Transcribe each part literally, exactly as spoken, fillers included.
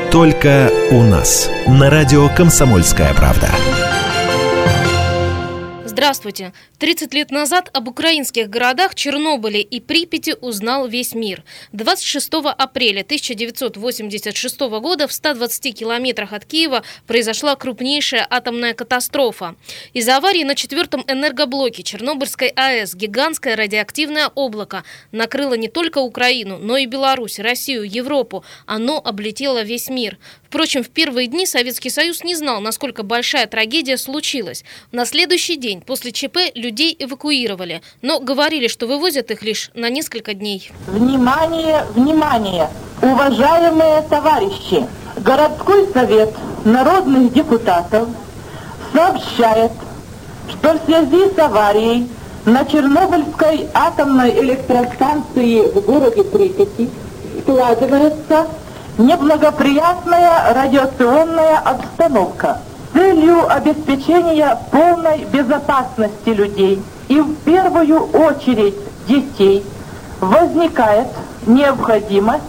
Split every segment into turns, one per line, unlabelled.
Только у нас. На радио «Комсомольская правда».
Здравствуйте. тридцать лет назад об украинских городах Чернобыле и Припяти узнал весь мир. двадцать шестого апреля тысяча девятьсот восемьдесят шестого года в ста двадцати километрах от Киева произошла крупнейшая атомная катастрофа. Из-за аварии на четвертом энергоблоке Чернобыльской АЭС гигантское радиоактивное облако накрыло не только Украину, но и Беларусь, Россию, Европу. Оно облетело весь мир. Впрочем, в первые дни Советский Союз не знал, насколько большая трагедия случилась. На следующий день после ЧП людей эвакуировали, но говорили, что вывозят их лишь на несколько дней.
Внимание, внимание! Уважаемые товарищи! Городской совет народных депутатов сообщает, что в связи с аварией на Чернобыльской атомной электростанции в городе Припяти складывается неблагоприятная радиационная обстановка. С целью обеспечения полной безопасности людей и в первую очередь детей возникает необходимость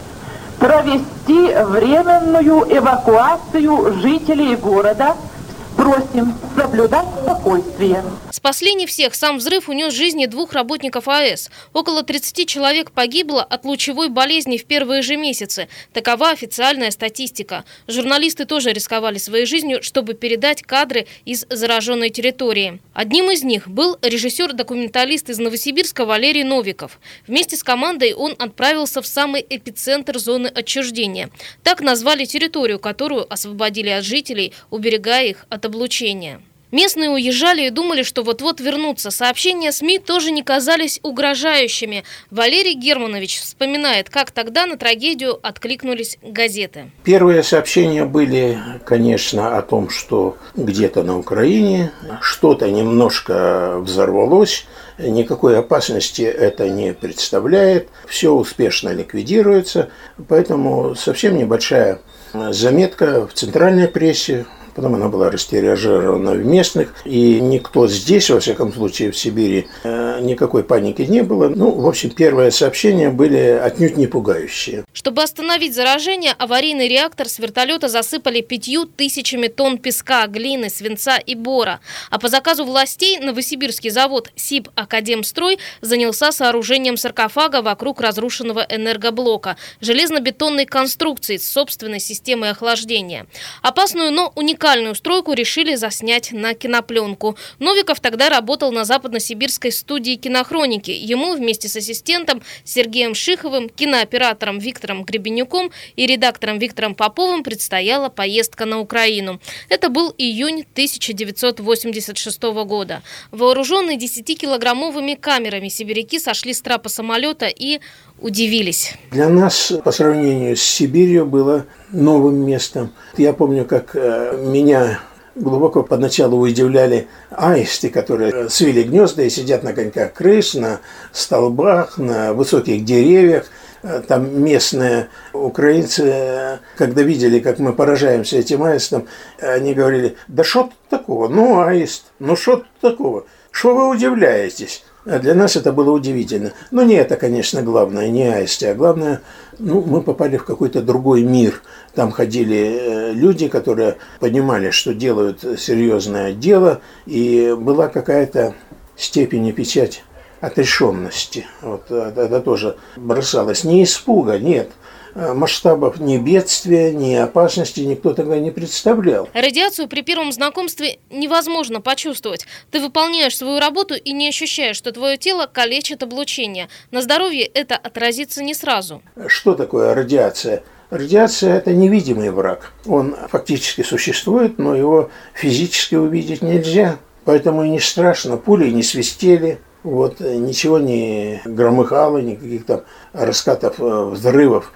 провести временную эвакуацию жителей города. Просим соблюдать спокойствие.
Спасли не всех. Сам взрыв унес жизни двух работников АЭС. Около тридцати человек погибло от лучевой болезни в первые же месяцы. Такова официальная статистика. Журналисты тоже рисковали своей жизнью, чтобы передать кадры из зараженной территории. Одним из них был режиссер-документалист из Новосибирска Валерий Новиков. Вместе с командой он отправился в самый эпицентр зоны отчуждения. Так назвали территорию, которую освободили от жителей, уберегая их от облучения. Местные уезжали и думали, что вот-вот вернутся. Сообщения СМИ тоже не казались угрожающими. Валерий Германович вспоминает, как тогда на трагедию откликнулись газеты.
Первые сообщения были, конечно, о том, что где-то на Украине что-то немножко взорвалось. Никакой опасности это не представляет. Все успешно ликвидируется. Поэтому совсем небольшая заметка в центральной прессе. Потом она была растиражирована в местных, и никто здесь, во всяком случае в Сибири, никакой паники не было. Ну, в общем, первые сообщения были отнюдь не пугающие.
Чтобы остановить заражение, аварийный реактор с вертолета засыпали пятью тысячами тонн песка, глины, свинца и бора. А по заказу властей новосибирский завод Сибакадемстрой занялся сооружением саркофага вокруг разрушенного энергоблока, железно-бетонной конструкции с собственной системой охлаждения. Опасную, но уникальную Уникальную стройку решили заснять на кинопленку. Новиков тогда работал на западносибирской студии кинохроники. Ему вместе с ассистентом Сергеем Шиховым, кинооператором Виктором Гребенюком и редактором Виктором Поповым предстояла поездка на Украину. Это был июнь тысяча девятьсот восемьдесят шестого года. Вооруженные десятикилограммовыми камерами сибиряки сошли с трапа самолета и удивились.
Для нас по сравнению с Сибирью было новым местом. Я помню, как меня глубоко поначалу удивляли аисты, которые свили гнезда и сидят на коньках крыш, на столбах, на высоких деревьях. Там местные украинцы, когда видели, как мы поражаемся этим аистом, они говорили: да что тут такого, ну аист, ну что тут такого, что вы удивляетесь? А для нас это было удивительно. Но не это, конечно, главное, не аисты, а главное, ну, мы попали в какой-то другой мир. Там ходили люди, которые понимали, что делают серьезное дело, и была какая-то степень и печать отрешенности. Вот это тоже бросалось. Не испуга, нет. Масштабов ни бедствия, ни опасности никто тогда не представлял.
Радиацию при первом знакомстве невозможно почувствовать. Ты выполняешь свою работу и не ощущаешь, что твое тело калечит облучение. На здоровье это отразится не сразу.
Что такое радиация? Радиация – это невидимый враг. Он фактически существует, но его физически увидеть нельзя. Поэтому и не страшно, пули не свистели. Вот, ничего не громыхало, никаких там раскатов, взрывов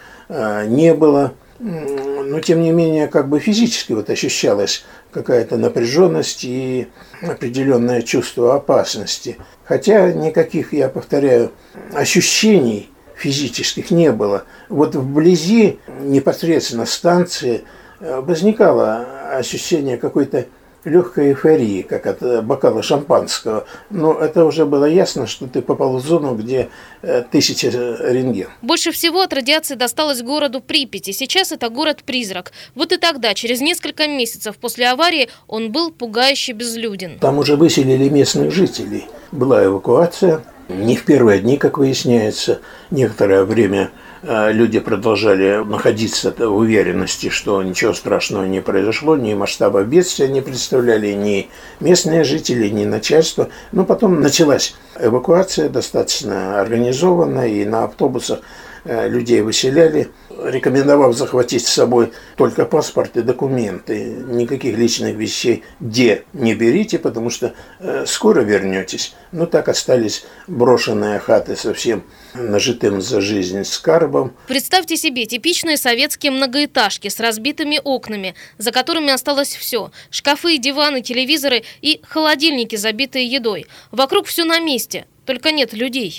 не было. Но, тем не менее, как бы физически вот ощущалась какая-то напряженность и определенное чувство опасности. Хотя никаких, я повторяю, ощущений физических не было. Вот вблизи непосредственно станции возникало ощущение какой-то легкой эйфории, как от бокала шампанского. Но это уже было ясно, что ты попал в зону, где тысяча рентген.
Больше всего от радиации досталось городу Припяти. Сейчас это город-призрак. Вот и тогда, через несколько месяцев после аварии, он был пугающе безлюден.
Там уже выселили местных жителей. Была эвакуация. Не в первые дни, как выясняется. Некоторое время люди продолжали находиться в уверенности, что ничего страшного не произошло, ни масштаба бедствия не представляли ни местные жители, ни начальство. Но потом началась эвакуация, достаточно организованная, и на автобусах людей выселяли, рекомендовав захватить с собой только паспорт и документы. Никаких личных вещей где не берите, потому что скоро вернетесь. Но так остались брошенные хаты совсем нажитым за жизнь скарбом.
Представьте себе типичные советские многоэтажки с разбитыми окнами, за которыми осталось все. Шкафы, диваны, телевизоры и холодильники, забитые едой. Вокруг все на месте. Только нет людей.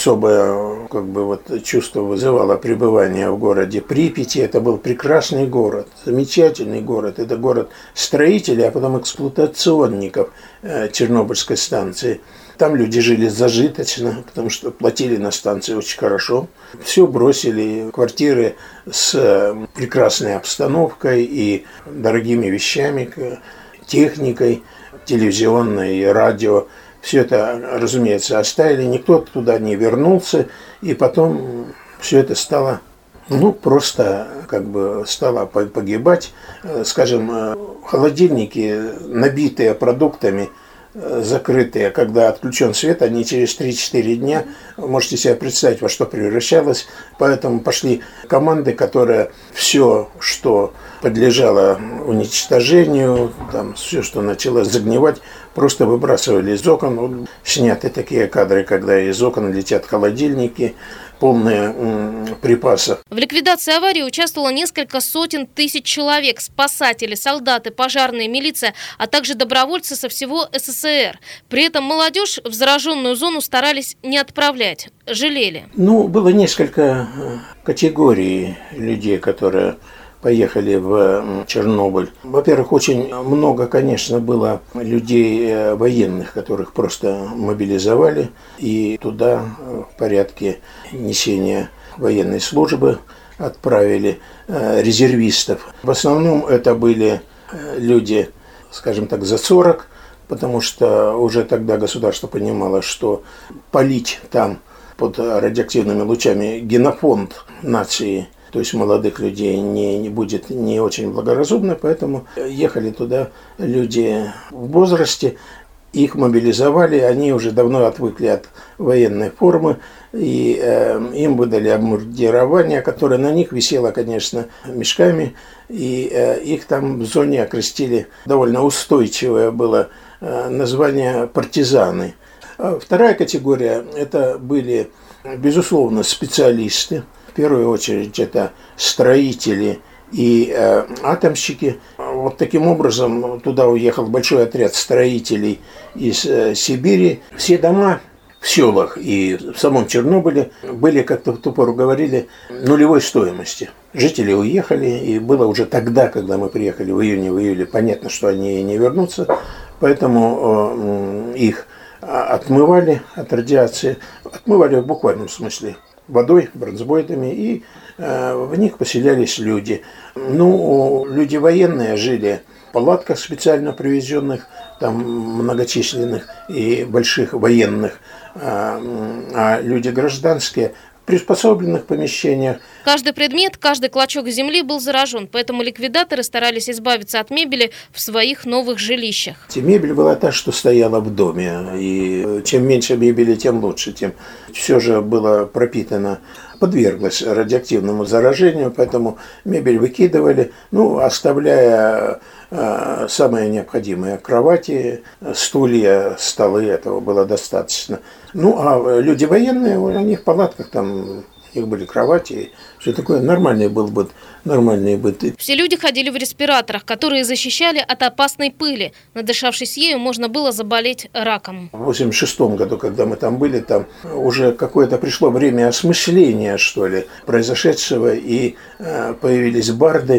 Особое как бы, вот, чувство вызывало пребывание в городе Припяти. Это был прекрасный город, замечательный город. Это город строителей, а потом эксплуатационников э, Чернобыльской станции. Там люди жили зажиточно, потому что платили на станции очень хорошо. Все бросили, квартиры с прекрасной обстановкой и дорогими вещами, техникой, телевизионной и радио. Все это, разумеется, оставили, никто туда не вернулся, и потом все это стало, ну, просто как бы стало погибать. Скажем, холодильники, набитые продуктами, закрытые, когда отключен свет, они через три-четыре дня, можете себе представить, во что превращалось. Поэтому пошли команды, которые все, что подлежало уничтожению, там, все, что начало загнивать, просто выбрасывали из окон. Сняты такие кадры, когда из окон летят холодильники, полные м, припасов.
В ликвидации аварии участвовало несколько сотен тысяч человек. Спасатели, солдаты, пожарные, милиция, а также добровольцы со всего СССР. При этом молодежь в зараженную зону старались не отправлять, жалели.
Ну, было несколько категорий людей, которые поехали в Чернобыль. Во-первых, очень много, конечно, было людей военных, которых просто мобилизовали и туда в порядке несения военной службы отправили резервистов. В основном это были люди, скажем так, за сорок, потому что уже тогда государство понимало, что палить там под радиоактивными лучами генофонд нации, то есть молодых людей, не, не будет не очень благоразумно, поэтому ехали туда люди в возрасте, их мобилизовали, они уже давно отвыкли от военной формы, и э, им выдали обмундирование, которое на них висело, конечно, мешками, и э, их там в зоне окрестили, довольно устойчивое было э, название «партизаны». А вторая категория – это были, безусловно, специалисты. В первую очередь это строители и э, атомщики. Вот таким образом туда уехал большой отряд строителей из э, Сибири. Все дома в селах и в самом Чернобыле были, как-то в ту пору говорили, нулевой стоимости. Жители уехали, и было уже тогда, когда мы приехали в июне, в июле, понятно, что они не вернутся, поэтому э, их отмывали от радиации, отмывали в буквальном смысле водой, бронзбойтами, и э, в них поселялись люди. Ну, люди военные жили в палатках специально привезенных, там многочисленных и больших военных, а, а люди гражданские в приспособленных помещениях.
Каждый предмет, каждый клочок земли был заражен, поэтому ликвидаторы старались избавиться от мебели в своих новых жилищах.
Мебель была та, что стояла в доме, и чем меньше мебели, тем лучше, тем все же было пропитано, подверглось радиоактивному заражению, поэтому мебель выкидывали, ну, оставляя э, самое необходимое: кровати, стулья, столы, этого было достаточно. Ну, а люди военные, у них в палатках там, у них были кровати, все такое, нормальный был быт, нормальный быт.
Все люди ходили в респираторах, которые защищали от опасной пыли. Надышавшись ею, можно было заболеть раком.
В восемьдесят шестом году, когда мы там были, там уже какое-то пришло время осмысления, что ли, произошедшего, и э, появились барды,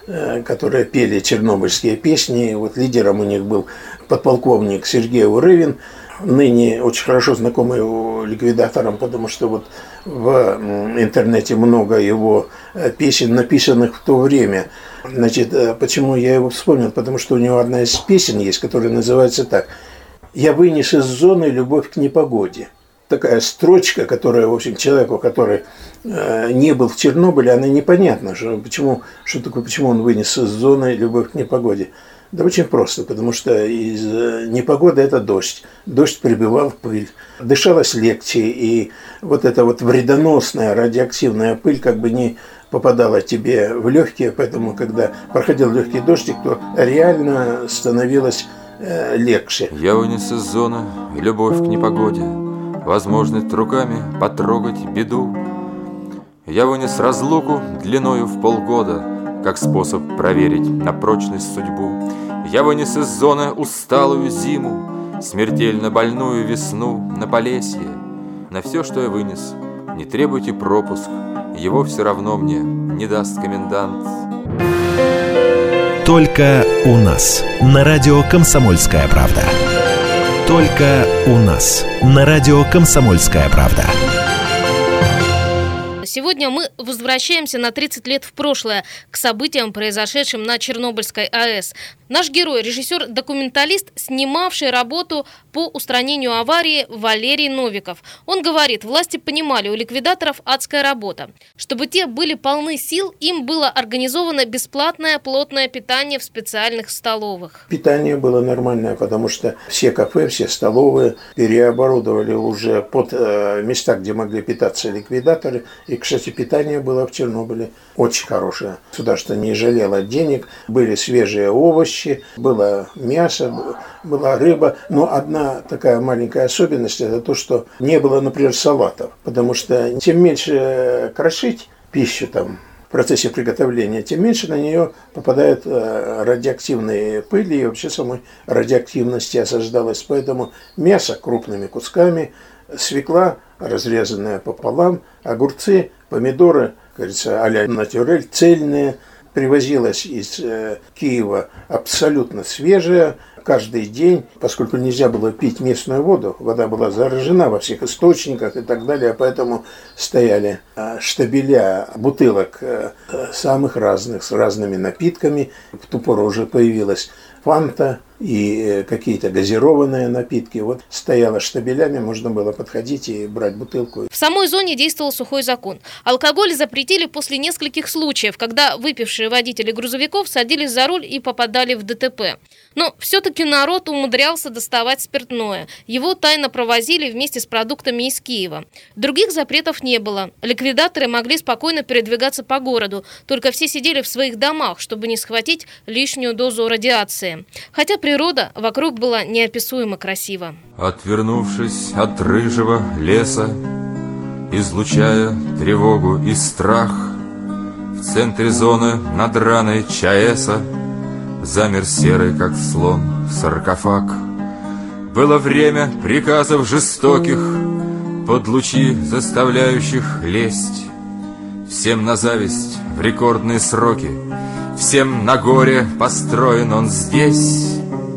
которые пели чернобыльские песни. Вот лидером у них был подполковник Сергей Урывин, ныне очень хорошо знакомый ликвидаторам, потому что вот в интернете много его песен, написанных в то время. Значит, почему я его вспомнил? Потому что у него одна из песен есть, которая называется так: «Я вынес из зоны любовь к непогоде». Такая строчка, которая, в общем, человеку, который э, не был в Чернобыле, она непонятна, что, почему, что такое, почему он вынес из зоны любовь к непогоде. Да очень просто, потому что из непогоды это дождь. Дождь прибивал пыль, дышалось легче, и вот эта вот вредоносная радиоактивная пыль как бы не попадала тебе в легкие, поэтому когда проходил легкий дождик, то реально становилось э, легче.
Я вынес из зоны любовь к непогоде, возможность руками потрогать беду. Я вынес разлуку длиною в полгода, как способ проверить на прочность судьбу. Я вынес из зоны усталую зиму, смертельно больную весну на Полесье. На все, что я вынес, не требуйте пропуск, его все равно мне не даст комендант.
Только у нас на радио «Комсомольская правда». Только у нас на радио «Комсомольская правда».
Сегодня мы возвращаемся на тридцать лет в прошлое, к событиям, произошедшим на Чернобыльской АЭС. Наш герой, режиссер-документалист, снимавший работу по устранению аварии, Валерий Новиков. Он говорит, власти понимали, у ликвидаторов адская работа. Чтобы те были полны сил, им было организовано бесплатное плотное питание в специальных столовых.
Питание было нормальное, потому что все кафе, все столовые переоборудовали уже под э, места, где могли питаться ликвидаторы. И, кстати, питание было в Чернобыле очень хорошее. Государство не жалело денег, были свежие овощи, было мясо, была рыба. Но одна такая маленькая особенность – это то, что не было, например, салатов. Потому что тем меньше крошить пищу там в процессе приготовления, тем меньше на нее попадают радиоактивные пыли, и вообще самой радиоактивности осаждалось. Поэтому мясо крупными кусками, свекла, разрезанная пополам, огурцы, помидоры, кажется, а-ля натюрель, цельные, привозилась из э, Киева абсолютно свежая, каждый день, поскольку нельзя было пить местную воду, вода была заражена во всех источниках и так далее, поэтому стояли э, штабеля бутылок э, самых разных, с разными напитками. В ту пору уже появилась фанта и какие-то газированные напитки. Вот стояло штабелями, можно было подходить и брать бутылку.
В самой зоне действовал сухой закон. Алкоголь запретили после нескольких случаев, когда выпившие водители грузовиков садились за руль и попадали в ДТП. Но все-таки народ умудрялся доставать спиртное. Его тайно провозили вместе с продуктами из Киева. Других запретов не было. Ликвидаторы могли спокойно передвигаться по городу, только все сидели в своих домах, чтобы не схватить лишнюю дозу радиации. Хотя природа вокруг была неописуемо красива.
Отвернувшись от рыжего леса, излучая тревогу и страх, в центре зоны над раной ЧАЭСа замер серый, как слон, саркофаг. Было время приказов жестоких, под лучи заставляющих лезть. Всем на зависть в рекордные сроки, всем на горе построен он здесь.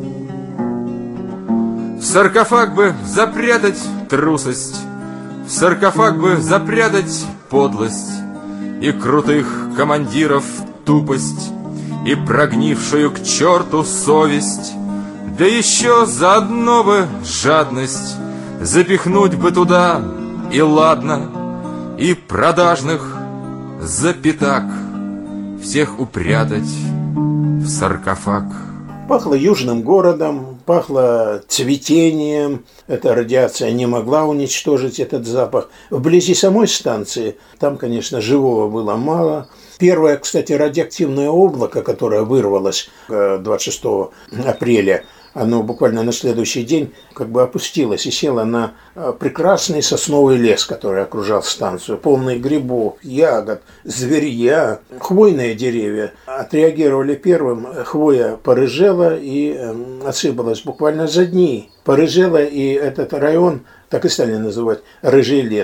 В саркофаг бы запрятать трусость, в саркофаг бы запрятать подлость и крутых командиров тупость, и прогнившую к черту совесть, да еще заодно бы жадность запихнуть бы туда, и ладно, и продажных за пятак всех упрятать в саркофаг.
Пахло южным городом, пахло цветением. Эта радиация не могла уничтожить этот запах. Вблизи самой станции, там, конечно, живого было мало. Первое, кстати, радиоактивное облако, которое вырвалось двадцать шестого апреля, оно буквально на следующий день как бы опустилось и село на прекрасный сосновый лес, который окружал станцию, полный грибов, ягод, зверья. Хвойные деревья отреагировали первым. Хвоя порыжела и осыпалась буквально за дни. Порыжела, и этот район так и стали называть «рыжий лес».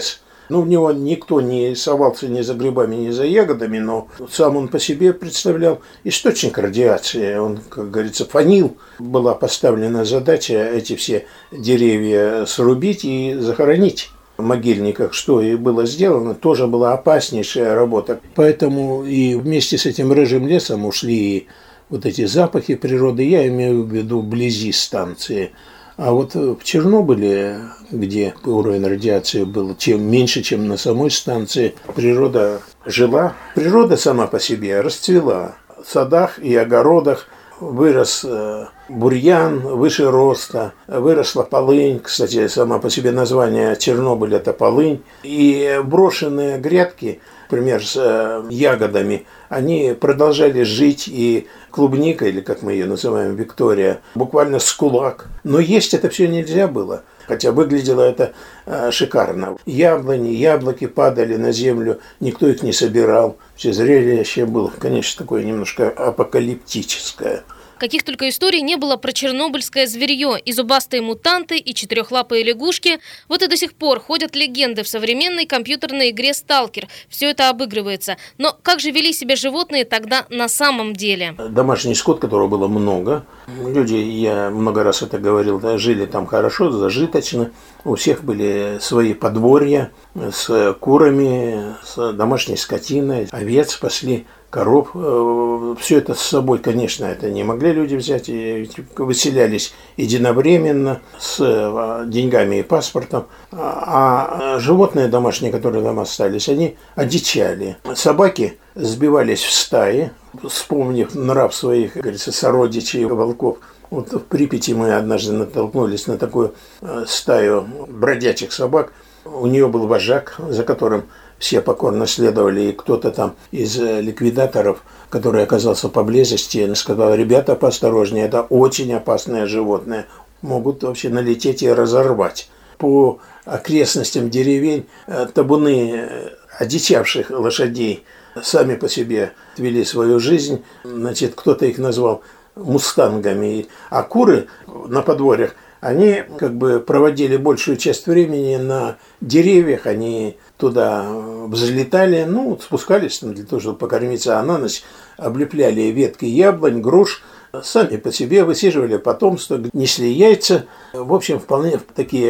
Ну, в него никто не совался ни за грибами, ни за ягодами, но сам он по себе представлял источник радиации. Он, как говорится, фонил. Была поставлена задача эти все деревья срубить и захоронить в могильниках, что и было сделано, тоже была опаснейшая работа. Поэтому и вместе с этим рыжим лесом ушли вот эти запахи природы, я имею в виду вблизи станции. А вот в Чернобыле, где уровень радиации был чем меньше, чем на самой станции, природа жила. Природа сама по себе расцвела. В садах и огородах вырос бурьян выше роста, выросла полынь. Кстати, сама по себе название Чернобыль – это полынь. И брошенные грядки, например, с ягодами, они продолжали жить, и клубника, или как мы ее называем, Виктория, буквально с кулак. Но есть это все нельзя было, хотя выглядело это шикарно. Яблони, яблоки падали на землю, никто их не собирал. Все зрелище было, конечно, такое немножко апокалиптическое.
Каких только историй не было про чернобыльское зверье. И зубастые мутанты, и четырехлапые лягушки. Вот и до сих пор ходят легенды в современной компьютерной игре «Сталкер». Все это обыгрывается. Но как же вели себя животные тогда на самом деле?
Домашний скот, которого было много. Люди, я много раз это говорил, да, жили там хорошо, зажиточно. У всех были свои подворья с курами, с домашней скотиной. Овец пасли, коров. Все это с собой, конечно, это не могли люди взять. И выселялись единовременно с деньгами и паспортом. А животные домашние, которые там остались, они одичали. Собаки сбивались в стаи, вспомнив нрав своих, как говорится, сородичей волков. Вот в Припяти мы однажды натолкнулись на такую стаю бродячих собак. У нее был вожак, за которым все покорно следовали, и кто-то там из ликвидаторов, который оказался поблизости, сказал: ребята, поосторожнее, это очень опасное животное, могут вообще налететь и разорвать. По окрестностям деревень табуны одичавших лошадей сами по себе вели свою жизнь, значит, кто-то их назвал мустангами, а куры на подворьях, они как бы проводили большую часть времени на деревьях, они туда взлетали, ну, спускались для того, чтобы покормиться, а на ночь облепляли ветки яблонь, груш, сами по себе высиживали потомство, несли яйца. В общем, вполне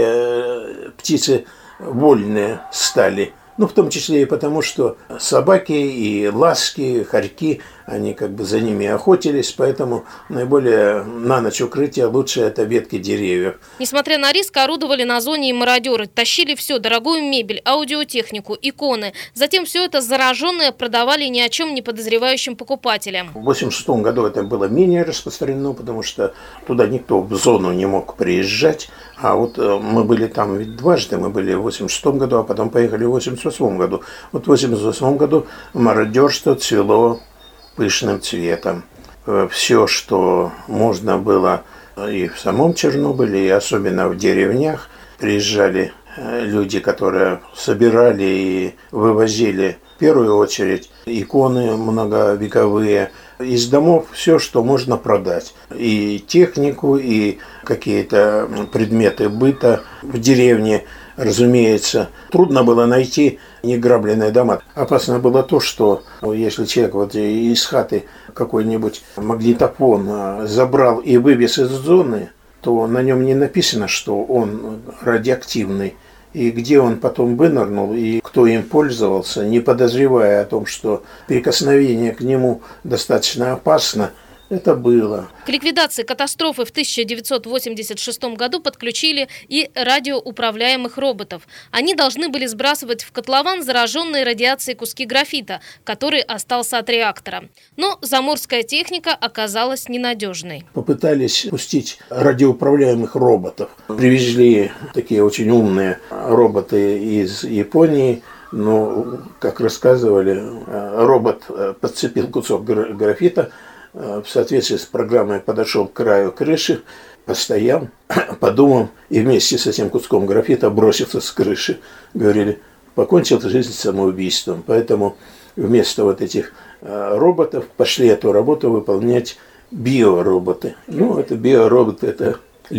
такие птицы вольные стали. Ну, в том числе и потому, что собаки и ласки, хорьки, они как бы за ними охотились, поэтому наиболее на ночь укрытие лучше это ветки деревьев.
Несмотря на риск, орудовали на зоне и мародеры, тащили все, дорогую мебель, аудиотехнику, иконы. Затем все это зараженное продавали ни о чем не подозревающим покупателям.
В восемьдесят шестом году это было менее распространено, потому что туда никто в зону не мог приезжать. А вот мы были там ведь дважды, мы были в восемьдесят шестом году, а потом поехали в восемьдесят восьмом году. Вот в восемьдесят восьмом году мародерство цвело пышным цветом. Все, что можно было и в самом Чернобыле, и особенно в деревнях, приезжали люди, которые собирали и вывозили в первую очередь иконы многовековые, из домов все, что можно продать. И технику, и какие-то предметы быта в деревне, разумеется. Трудно было найти неграбленные дома. Опасно было то, что если человек вот из хаты какой-нибудь магнитофон забрал и вывез из зоны, то на нем не написано, что он радиоактивный. И где он потом вынырнул, и кто им пользовался, не подозревая о том, что прикосновение к нему достаточно опасно, это было.
К ликвидации катастрофы в тысяча девятьсот восемьдесят шестом году подключили и радиоуправляемых роботов. Они должны были сбрасывать в котлован зараженные радиацией куски графита, который остался от реактора. Но заморская техника оказалась ненадежной.
Попытались пустить радиоуправляемых роботов. Привезли такие очень умные роботы из Японии. Но, как рассказывали, робот подцепил кусок графита, в соответствии с программой подошел к краю крыши, постоял, подумал и вместе с этим куском графита бросился с крыши. Говорили, покончил жизнь самоубийством. Поэтому вместо вот этих роботов пошли эту работу выполнять биороботы. Ну, это биороботы, это люди.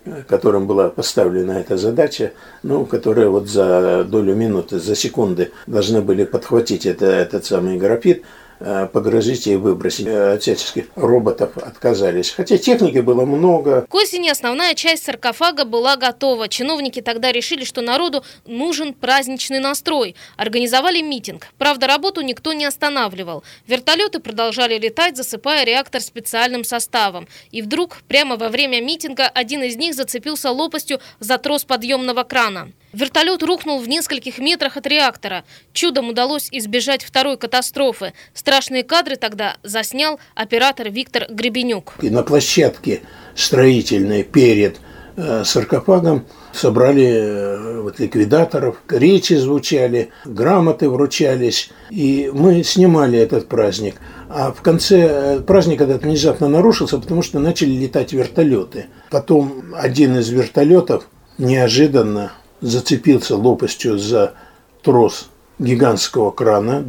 которым была поставлена эта задача, ну, которые вот за долю минуты, за секунды должны были подхватить это, этот самый графит, погрузить и выбросить. От всяческих роботов отказались. Хотя техники было много.
К осени основная часть саркофага была готова. Чиновники тогда решили, что народу нужен праздничный настрой. Организовали митинг. Правда, работу никто не останавливал. Вертолеты продолжали летать, засыпая реактор специальным составом. И вдруг, прямо во время митинга, один из них зацепился лопастью за трос подъемного крана. Вертолет рухнул в нескольких метрах от реактора. Чудом удалось избежать второй катастрофы. Страшные кадры тогда заснял оператор Виктор Гребенюк.
И на площадке строительной перед э, саркофагом собрали э, вот, ликвидаторов, речи звучали, грамоты вручались. И мы снимали этот праздник. А в конце праздник этот внезапно нарушился, потому что начали летать вертолеты. Потом один из вертолетов неожиданно зацепился лопастью за трос гигантского крана,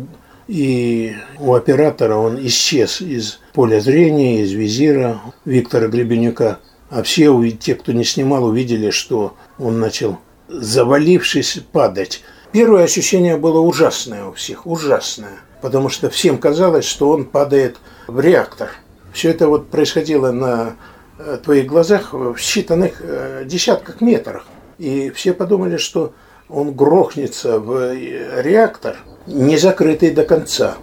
и у оператора он исчез из поля зрения, из визира Виктора Гребенюка. А все, те, кто не снимал, увидели, что он начал, завалившись, падать. Первое ощущение было ужасное у всех, ужасное, потому что всем казалось, что он падает в реактор. Все это вот происходило на твоих глазах в считанных десятках метрах. И все подумали, что он грохнется в реактор, не закрытый до конца.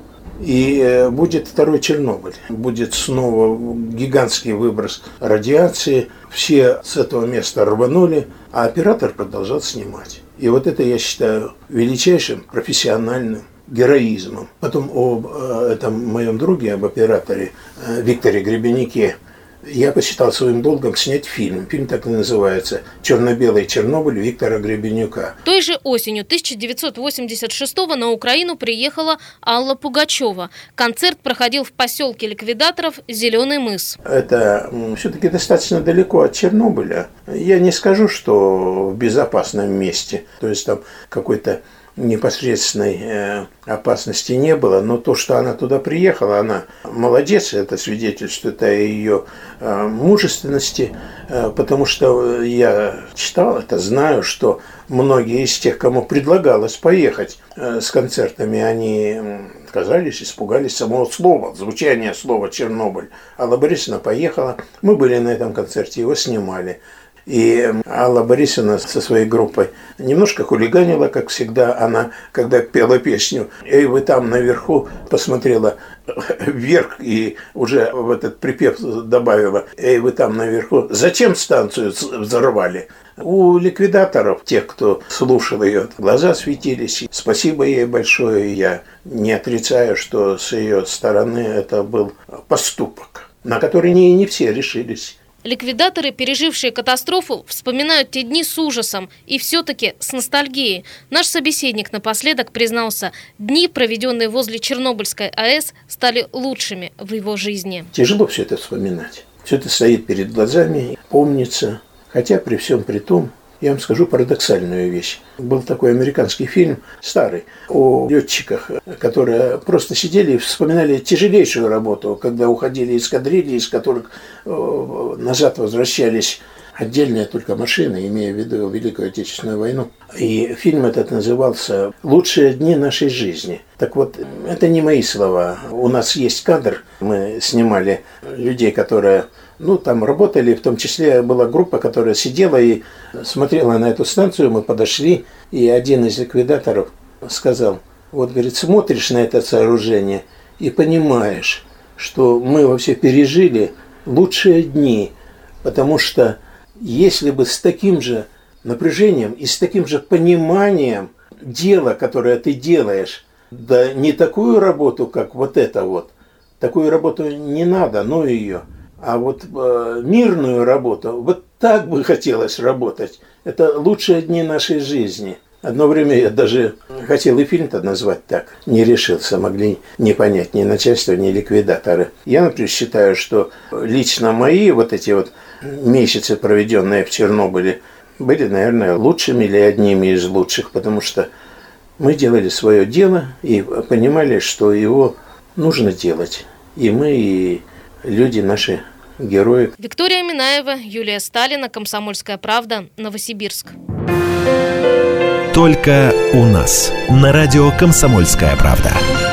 И будет второй Чернобыль. Будет снова гигантский выброс радиации. Все с этого места рванули, а оператор продолжал снимать. И вот это я считаю величайшим профессиональным героизмом. Потом об этом моем друге, об операторе Викторе Гребенюке, я посчитал своим долгом снять фильм. Фильм так и называется «Черно-белый Чернобыль» Виктора Гребенюка.
Той же осенью тысяча девятьсот восемьдесят шестого на Украину приехала Алла Пугачева. Концерт проходил в поселке ликвидаторов Зеленый мыс.
Это все-таки достаточно далеко от Чернобыля. Я не скажу, что в безопасном месте. То есть там какой-то непосредственной э, опасности не было, но то, что она туда приехала, она молодец, это свидетельствует о ее э, мужественности, э, потому что я читал это, знаю, что многие из тех, кому предлагалось поехать э, с концертами, они отказались, испугались самого слова, звучания слова «Чернобыль». Алла Борисовна поехала, мы были на этом концерте, его снимали. И Алла Борисовна со своей группой немножко хулиганила, как всегда. Она, когда пела песню «Эй, вы там наверху», посмотрела вверх и уже в этот припев добавила «Эй, вы там наверху». Зачем станцию взорвали? У ликвидаторов, тех, кто слушал ее, глаза светились. Спасибо ей большое. Я не отрицаю, что с ее стороны это был поступок, на который не, не все решились.
Ликвидаторы, пережившие катастрофу, вспоминают те дни с ужасом и все-таки с ностальгией. Наш собеседник напоследок признался, дни, проведенные возле Чернобыльской АЭС, стали лучшими в его жизни.
Тяжело все это вспоминать. Все это стоит перед глазами, помнится. Хотя при всем при том, я вам скажу парадоксальную вещь. Был такой американский фильм, старый, о летчиках, которые просто сидели и вспоминали тяжелейшую работу, когда уходили из эскадрильи, из которых назад возвращались отдельные только машины, имея в виду Великую Отечественную войну. И фильм этот назывался «Лучшие дни нашей жизни». Так вот, это не мои слова. У нас есть кадр, мы снимали людей, которые... Ну, там работали, в том числе была группа, которая сидела и смотрела на эту станцию. Мы подошли, и один из ликвидаторов сказал, вот, говорит, смотришь на это сооружение и понимаешь, что мы вообще пережили лучшие дни, потому что если бы с таким же напряжением и с таким же пониманием дела, которое ты делаешь, да не такую работу, как вот это вот, такую работу не надо, ну ее... А вот э, мирную работу, вот так бы хотелось работать. Это лучшие дни нашей жизни. Одно время я даже хотел и фильм-то назвать так. Не решился, могли не понять ни начальство, ни ликвидаторы. Я, например, считаю, что лично мои вот эти вот месяцы, проведенные в Чернобыле, были, наверное, лучшими или одними из лучших, потому что мы делали свое дело и понимали, что его нужно делать. И мы, и люди наши герои.
Виктория Минаева, Юлия Сталина, «Комсомольская правда», Новосибирск.
Только у нас. На радио «Комсомольская правда».